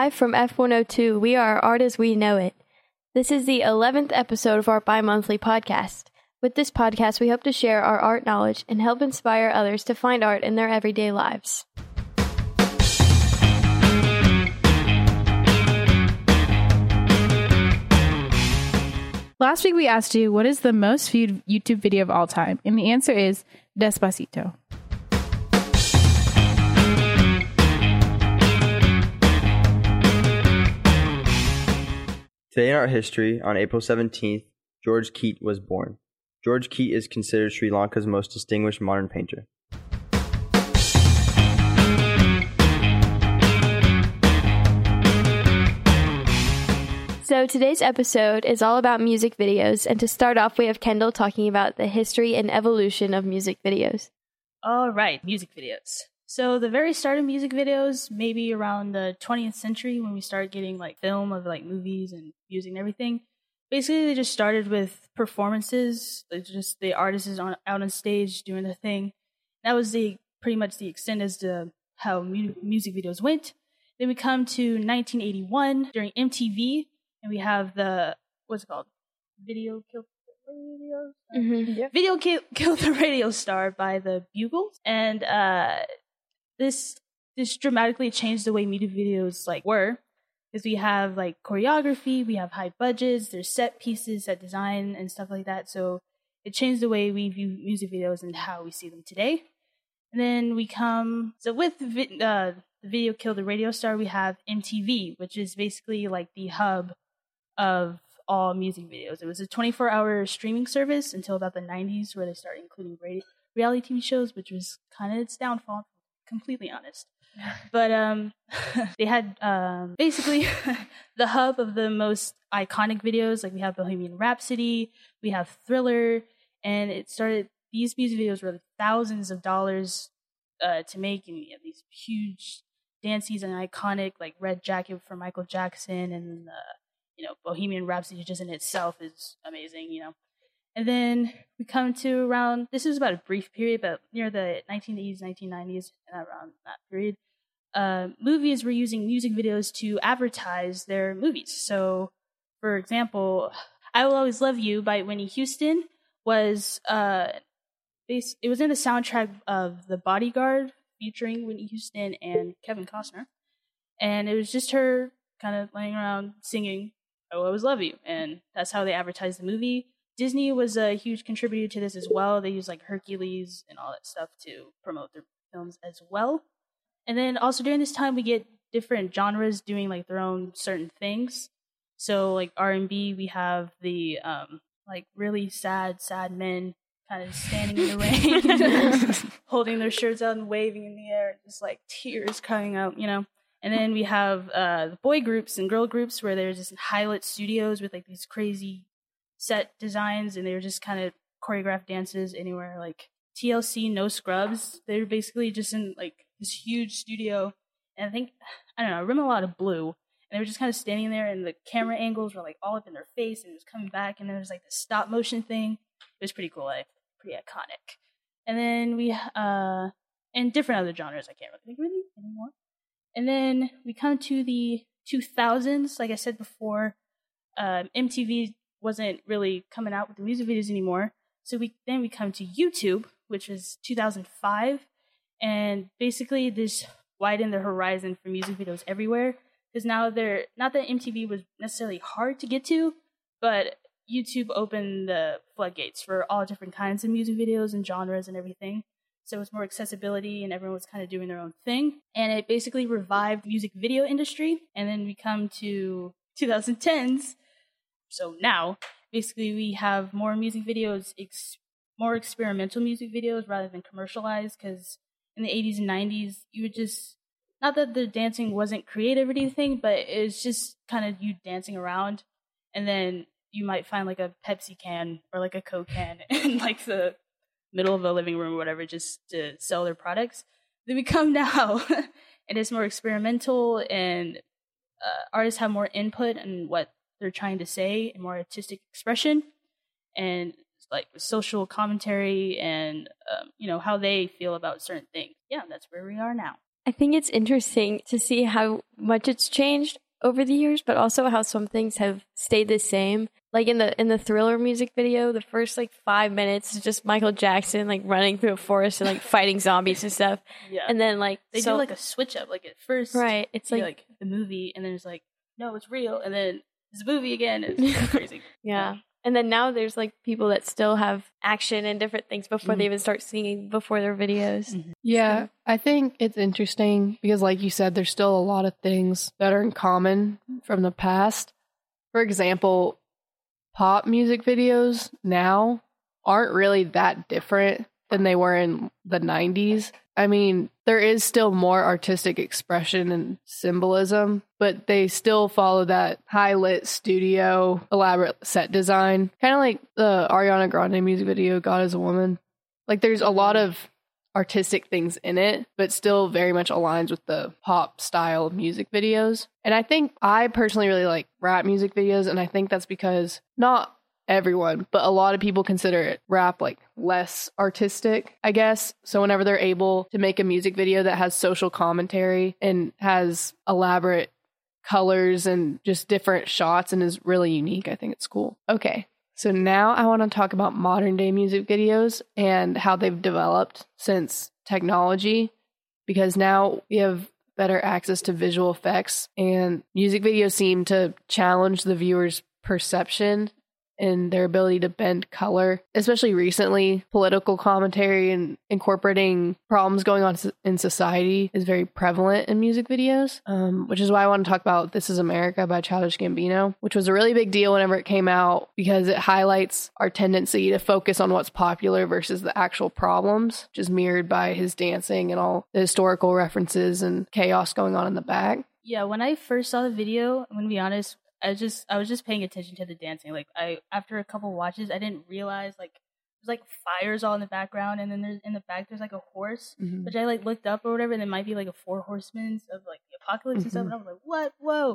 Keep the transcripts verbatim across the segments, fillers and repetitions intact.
Live from F one oh two, we are Art as We Know It. This is the eleventh episode of our bi-monthly podcast. With this podcast, we hope to share our art knowledge and help inspire others to find art in their everyday lives. Last week we asked you, what is the most viewed YouTube video of all time? And the answer is Despacito. Today in art history, on April seventeenth, George Keyt was born. George Keyt is considered Sri Lanka's most distinguished modern painter. So today's episode is all about music videos, and to start off, we have Kendall talking about the history and evolution of music videos. All right, music videos. So the very start of music videos, maybe around the twentieth century when we started getting like film of like movies and music and everything, basically they just started with performances, like just the artists on out on stage doing their thing. That was the pretty much the extent as to how mu- music videos went. Then we come to nineteen eighty-one during M T V, and we have the, what's it called? Video Kill the Radio Star? Mm-hmm. Yeah. Video Kill, Kill the Radio Star by the Bugles. And uh, this this dramatically changed the way music videos like were. Because we have like choreography, we have high budgets, there's set pieces, set design, and stuff like that. So it changed the way we view music videos and how we see them today. And then we come, so with vi- uh, the Video Kill the Radio Star, we have M T V, which is basically like the hub of all music videos. It was a twenty-four hour streaming service until about the nineties, where they started including radio- reality T V shows, which was kind of its downfall, completely honest. But um, they had um, basically the hub of the most iconic videos. Like we have Bohemian Rhapsody, we have Thriller, and it started. These music videos were thousands of dollars uh, to make, and you have these huge dances and iconic like Red Jacket for Michael Jackson, and uh, you know Bohemian Rhapsody just in itself is amazing, you know. And then we come to around, this is about a brief period, but near the nineteen eighties, nineteen nineties, and around that period, uh, movies were using music videos to advertise their movies. So, for example, I Will Always Love You by Whitney Houston was, uh, based, it was in the soundtrack of The Bodyguard featuring Whitney Houston and Kevin Costner. And it was just her kind of laying around singing, I Will Always Love You. And that's how they advertised the movie. Disney was a huge contributor to this as well. They used like Hercules and all that stuff to promote their films as well. And then also during this time, we get different genres doing like their own certain things. So like R and B, we have the um, like really sad, sad men kind of standing in the rain, holding their shirts out and waving in the air, just like tears coming out, you know. And then we have uh, the boy groups and girl groups where there's just highlight studios with like these crazy set designs, and they were just kind of choreographed dances anywhere. Like T L C No Scrubs, they're basically just in like this huge studio, and I think, I don't know, I remember a lot of blue, and they were just kind of standing there, and the camera angles were like all up in their face, and it was coming back, and then there's like the stop motion thing. It was pretty cool, like pretty iconic. And then we uh and different other genres I can't really think of any anymore. And then we come to the two thousands. Like I said before, um, M T V wasn't really coming out with the music videos anymore. So we then we come to YouTube, which was two thousand five, and basically this widened the horizon for music videos everywhere, because now they're, not that M T V was necessarily hard to get to, but YouTube opened the floodgates for all different kinds of music videos and genres and everything. So it's more accessibility, and everyone was kind of doing their own thing, and it basically revived the music video industry. And then we come to twenty tens. So now, basically, we have more music videos, ex- more experimental music videos rather than commercialized, because in the eighties and nineties, you would just, not that the dancing wasn't creative or anything, but it was just kind of you dancing around, and then you might find like a Pepsi can or like a Coke can in like the middle of a living room or whatever, just to sell their products. Then we come now, and it's more experimental, and uh, artists have more input in what they're trying to say, and more artistic expression, and like social commentary, and um, you know, how they feel about certain things. Yeah, that's where we are now. I think it's interesting to see how much it's changed over the years, but also how some things have stayed the same. Like in the in the Thriller music video, the first like five minutes is just Michael Jackson like running through a forest and like fighting zombies and stuff. Yeah. And then like They so, do like a switch up. Like at first, right, it's you like, like the movie, and then it's like, no, it's real, and then it's a movie again. It's crazy. yeah. And then now there's like people that still have action and different things before Mhm. they even start singing before their videos. Mhm. Yeah, I think it's interesting because, like you said, there's still a lot of things that are in common from the past. For example, pop music videos now aren't really that different than they were in the nineties. I mean, there is still more artistic expression and symbolism, but they still follow that high-lit studio, elaborate set design. Kind of like the Ariana Grande music video, God is a Woman. Like, there's a lot of artistic things in it, but still very much aligns with the pop style of music videos. And I think I personally really like rap music videos, and I think that's because not everyone, but a lot of people consider it rap like less artistic, I guess. So whenever they're able to make a music video that has social commentary and has elaborate colors and just different shots and is really unique, I think it's cool. Okay. So now I want to talk about modern day music videos and how they've developed since technology, because now we have better access to visual effects, and music videos seem to challenge the viewer's perception and their ability to bend color. Especially recently, political commentary and incorporating problems going on in society is very prevalent in music videos, um, which is why I want to talk about This Is America by Childish Gambino, which was a really big deal whenever it came out because it highlights our tendency to focus on what's popular versus the actual problems, which is mirrored by his dancing and all the historical references and chaos going on in the back. Yeah, when I first saw the video, I'm gonna be honest, I just I was just paying attention to the dancing. Like I after a couple watches, I didn't realize like there's like fires all in the background, and then there's in the back there's like a horse, Mm-hmm. which I like looked up or whatever, and it might be like a four horsemen of like the apocalypse Mm-hmm. and stuff. And I was like, what? Whoa!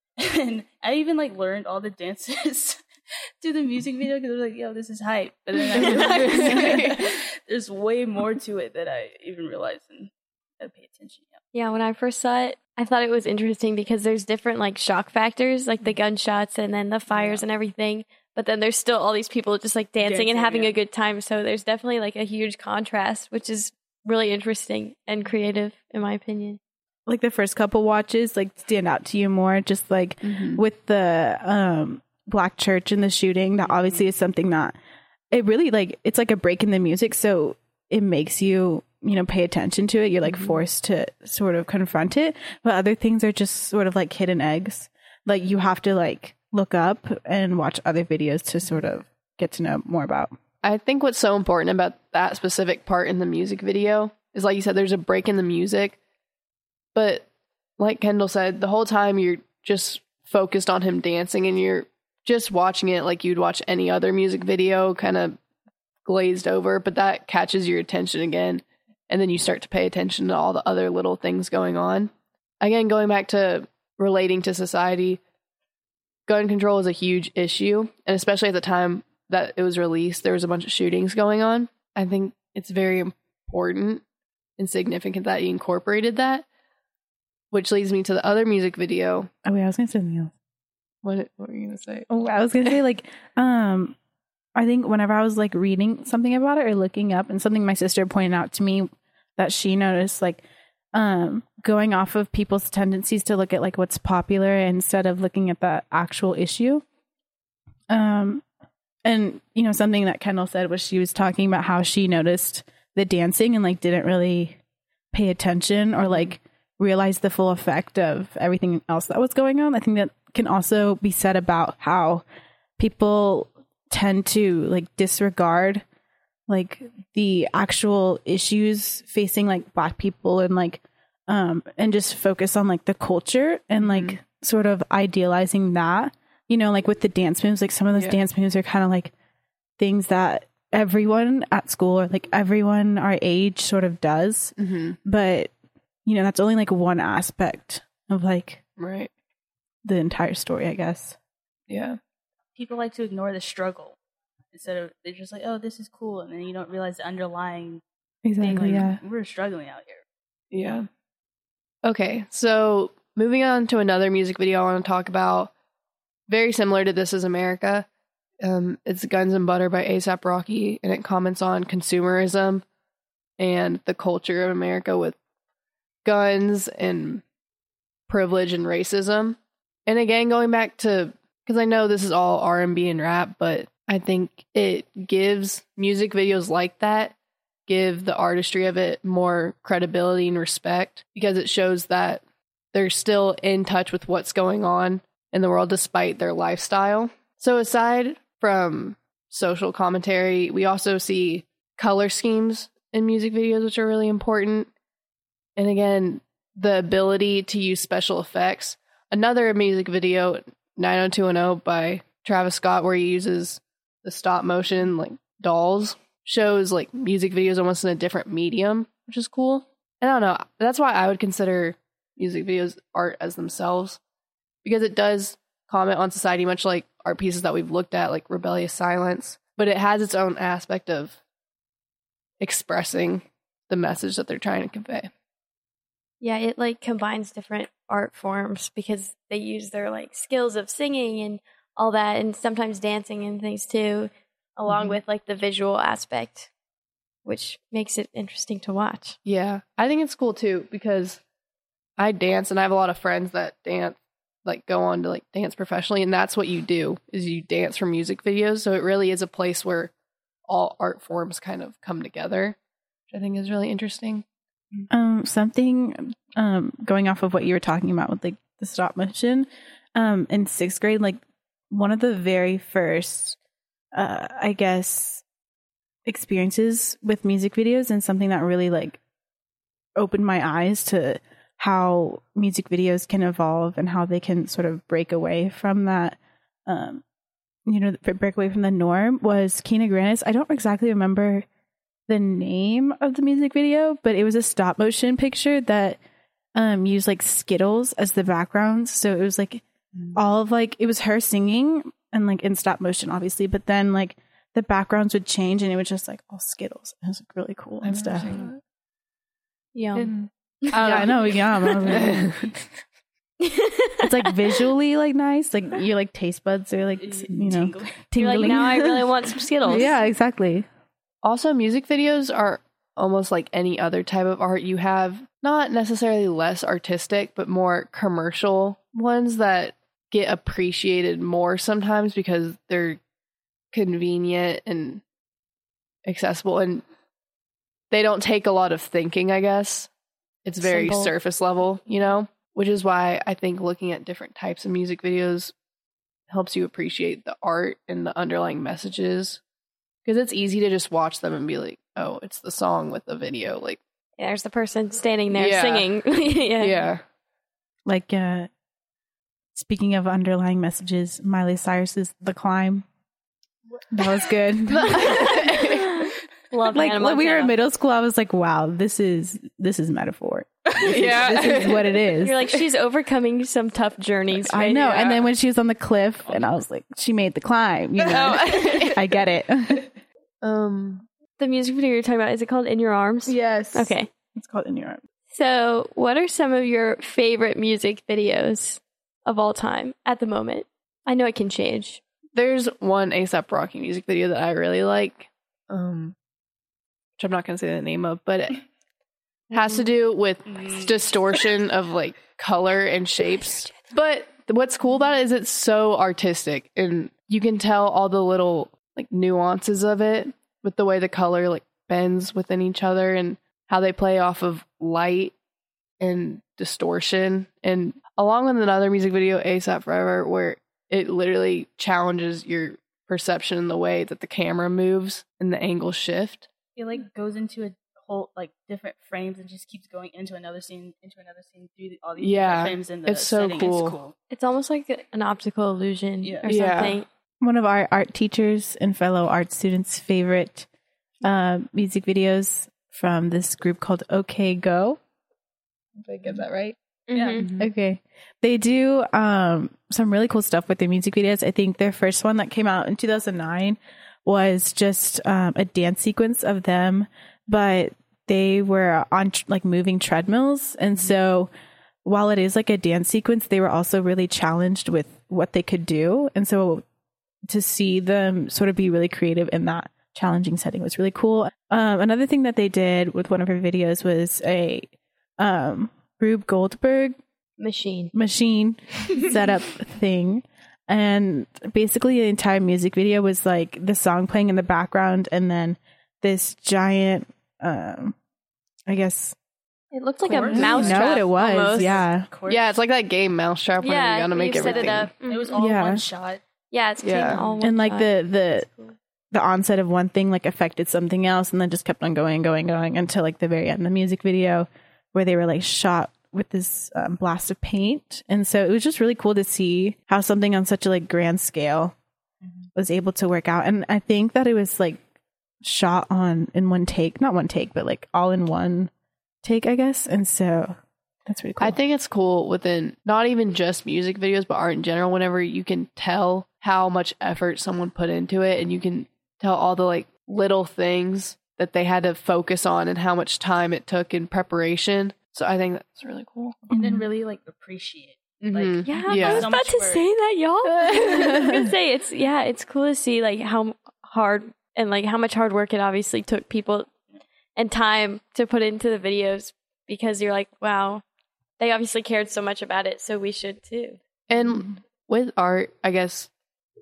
And I even like learned all the dances to the music video because I was like, yo, this is hype. But then I realized there's way more to it that I even realized, and I gotta pay attention. Yeah. Yeah, when I first saw it, I thought it was interesting because there's different like shock factors, like the gunshots and then the fires Yeah. and everything. But then there's still all these people just like dancing, Dancing, and having yeah. a good time. So there's definitely like a huge contrast, which is really interesting and creative, in my opinion. Like the first couple watches like stand out to you more, just like Mm-hmm. with the um black church and the shooting. That obviously is something that it really like it's like a break in the music, so it makes you you know pay attention to it. You're like Mhm. forced to sort of confront it, but other things are just sort of like hidden eggs. Like you have to like look up and watch other videos to sort of get to know more about. I think what's so important about that specific part in the music video is, like you said, there's a break in the music. But like Kendall said, the whole time you're just focused on him dancing and you're just watching it like you'd watch any other music video, kind of glazed over. But that catches your attention again. And then you start to pay attention to all the other little things going on. Again, going back to relating to society, gun control is a huge issue. And especially at the time that it was released, there was a bunch of shootings going on. I think it's very important and significant that he incorporated that, which leads me to the other music video. Oh wait, I was gonna say something else. What, what were you going to say? Oh, I was gonna say like um I think whenever I was like reading something about it or looking up, and something my sister pointed out to me that she noticed, like um going off of people's tendencies to look at like what's popular instead of looking at the actual issue. Um and you know something that Kendall said was she was talking about how she noticed the dancing and like didn't really pay attention or like realize the full effect of everything else that was going on. I think that can also be said about how people tend to like disregard like the actual issues facing like Black people and like um and just focus on like the culture and like Mhm. sort of idealizing that, you know, like with the dance moves, like some of those Yeah. dance moves are kind of like things that everyone at school or like everyone our age sort of does, Mm-hmm. but you know that's only like one aspect of like Right. the entire story, I guess. Yeah. People like to ignore the struggle instead of they're just like, oh, this is cool, and then you don't realize the underlying thing. Exactly. Like, Yeah. we're struggling out here. Yeah. Okay, so moving on to another music video I want to talk about, very similar to This Is America. Um, it's Guns and Butter by A$AP Rocky, and it comments on consumerism and the culture of America with guns and privilege and racism. And again, going back to, because I know this is all R and B and rap, but I think it gives music videos like that, give the artistry of it more credibility and respect, because it shows that they're still in touch with what's going on in the world despite their lifestyle. So aside from social commentary, we also see color schemes in music videos, which are really important. And again, the ability to use special effects. Another music video, nine oh two one oh by Travis Scott, where he uses the stop motion like dolls, shows like music videos almost in a different medium, which is cool. And I don't know, that's why I would consider music videos art as themselves, because it does comment on society, much like art pieces that we've looked at, like Rebellious Silence, but it has its own aspect of expressing the message that they're trying to convey. Yeah, it like combines different art forms because they use their like skills of singing and all that, and sometimes dancing and things too, along mm-hmm. with like the visual aspect, which makes it interesting to watch. Yeah, I think it's cool too, because I dance and I have a lot of friends that dance, like go on to like dance professionally, and that's what you do, is you dance for music videos. So it really is a place where all art forms kind of come together, which I think is really interesting. Um, something um going off of what you were talking about with like the stop motion, um, in sixth grade, like one of the very first, uh, I guess, experiences with music videos, and something that really like opened my eyes to how music videos can evolve and how they can sort of break away from that, um, you know, break away from the norm, was Kina Grannis. I don't exactly remember the name of the music video, but it was a stop motion picture that um used like Skittles as the background. So it was like mm. all of like, it was her singing and like in stop motion obviously, but then like the backgrounds would change and it was just like all Skittles. It was like really cool and stuff. Yum. Yeah, I know. Yum. It's like visually like nice, like your like taste buds are like, you know, tingling. You're like, now I really want some Skittles. Yeah, exactly. Also, music videos are almost like any other type of art. You have not necessarily less artistic, but more commercial ones that get appreciated more sometimes because they're convenient and accessible, and they don't take a lot of thinking, I guess. It's very Simple. surface level, you know, which is why I think looking at different types of music videos helps you appreciate the art and the underlying messages. Because it's easy to just watch them and be like, oh, it's the song with the video. Like, yeah, there's the person standing there yeah. singing. yeah. yeah. Like, uh, speaking of underlying messages, Miley Cyrus's The Climb. That was good. Love like Hannah when we were in Montana. middle school, I was like, wow, this is this is metaphor. This yeah. is, this is what it is. You're like, she's overcoming some tough journeys. I right? know. Yeah. And then when she was on the cliff, and I was like, she made the climb. You know, I get it. Um, The music video you're talking about, is it called In Your Arms? Yes. Okay. It's called In Your Arms. So, what are some of your favorite music videos of all time at the moment? I know it can change. there's one A$AP Rocky music video that I really like, um, which I'm not going to say the name of, but it has to do with distortion of like color and shapes. But what's cool about it is it's so artistic, and you can tell all the little like nuances of it with the way the color like bends within each other and how they play off of light and distortion. And along with another music video, ASAP Forever, where it literally challenges your perception in the way that the camera moves and the angles shift. It like goes into a whole like different frames and just keeps going into another scene, into another scene through the, all these Yeah, different frames. And the it's so setting. cool. It's cool. It's almost like an optical illusion Yeah. or Yeah. something. One of our art teachers and fellow art students' favorite uh, music videos from this group called OK Go. Did I get that right? Mhm. Okay. They do um, some really cool stuff with their music videos. I think their first one that came out in two thousand nine was just um, a dance sequence of them, but they were on like moving treadmills. And so while it is like a dance sequence, they were also really challenged with what they could do. And so to see them sort of be really creative in that challenging setting was really cool. Um, another thing that they did with one of her videos was a um, Rube Goldberg Machine. machine setup thing. And basically the entire music video was like the song playing in the background and then this giant, um, I guess. It looked like Course. a mouse You know trap. what it was, almost. yeah. Yeah, it's like that game Mousetrap where Yeah, you gotta make you set everything. it up. It was all Yeah. one shot. Yeah, it's Yeah. all one And like shot. the, the, the onset of one thing like affected something else and then just kept on going and going, going until like the very end, the music video where they were like shot with this um, blast of paint. And so it was just really cool to see how something on such a like grand scale Mm-hmm. was able to work out. And I think that it was like shot on in one take, not one take, but like all in one take, I guess. And so that's really cool. I think it's cool within not even just music videos, but art in general, whenever you can tell how much effort someone put into it and you can tell all the like little things that they had to focus on and how much time it took in preparation. So I think that's really cool. And then really like appreciate. Mhm. Yeah, I Yeah. was So about much to work. say that, y'all. I was gonna say it's yeah, it's cool to see like how hard and like how much hard work it obviously took people and time to put into the videos because you're like, wow, they obviously cared so much about it, so we should too. And with art, I guess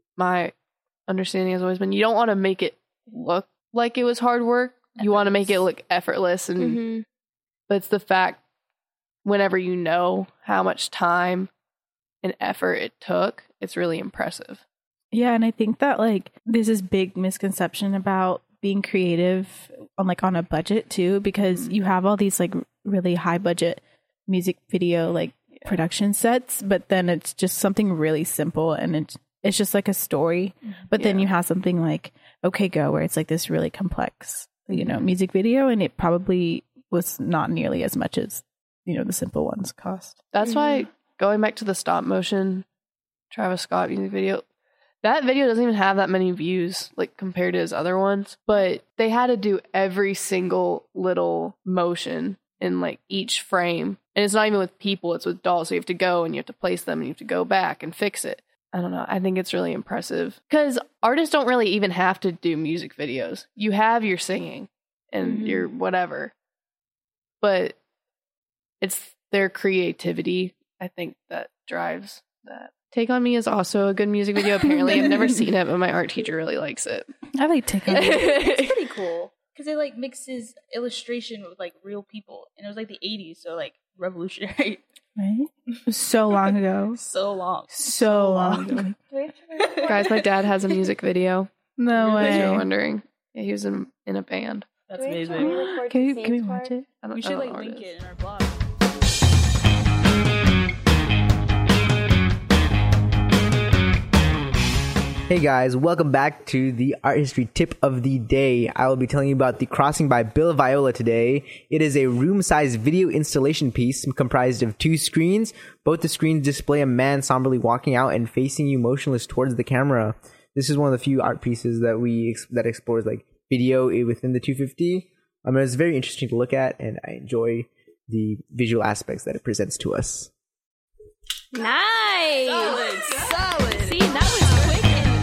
my understanding has always been you don't want to make it look like it was hard work. You want to make it look effortless, and Mm-hmm. but it's the fact whenever you know how much time and effort it took, it's really impressive. Yeah, and I think that like there's this big misconception about being creative on like on a budget too, because you have all these like really high budget music video like production sets, but then it's just something really simple and it's it's just like a story. But then Yeah. you have something like OK Go where it's like this really complex, you know, music video, and it probably was not nearly as much as, you know, the simple ones cost. That's why going back to the stop motion Travis Scott music video, that video doesn't even have that many views like compared to his other ones, but they had to do every single little motion in like each frame. And it's not even with people, it's with dolls. So you have to go and you have to place them and you have to go back and fix it. I don't know. I think it's really impressive because artists don't really even have to do music videos. You have your singing and Mhm. your whatever, but it's their creativity, I think, that drives that. Take On Me is also a good music video. Apparently, I've never seen it, but my art teacher really likes it. I like Take On Me. It's pretty cool because it like mixes illustration with like real people, and it was like the eighties, so like revolutionary. Right? It was so long ago. So long. So long ago. Guys, my dad has a music video. No If you're way. wondering, yeah, he was in in a band. That's amazing. Can we, can we watch it? I don't, We I should don't like know what link it is. it in our blog. Hey guys, welcome back to the art history tip of the day. I will be telling you about The Crossing by Bill Viola today. It is a room-sized video installation piece comprised of two screens. Both the screens display a man somberly walking out and facing you motionless towards the camera. This is one of the few art pieces that we that explores like video within the two fifty. I mean, it's very interesting to look at, and I enjoy the visual aspects that it presents to us. Nice. Solid, solid. See, that was quick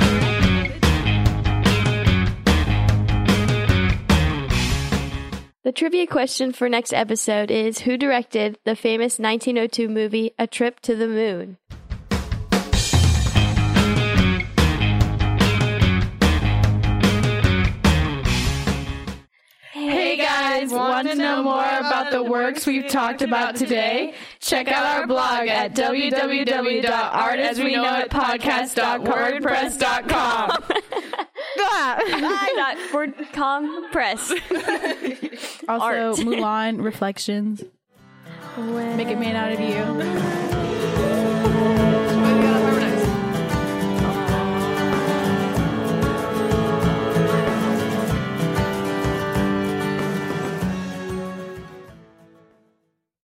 and The trivia question for next episode is who directed the famous nineteen oh two movie A Trip to the Moon? Hey guys, want to know more about the works we've talked about today? Check out our blog at w w w dot art as we know it podcast dot wordpress dot com. Dot Wordcom Press. Also, Art. Mulan Reflections. Make it man out of you.